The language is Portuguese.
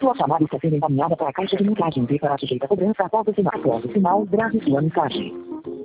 Sua chamada está sendo encaminhada para a caixa de mensagens e será sujeita a cobrança após o sinal. Após o sinal, grave sua mensagem.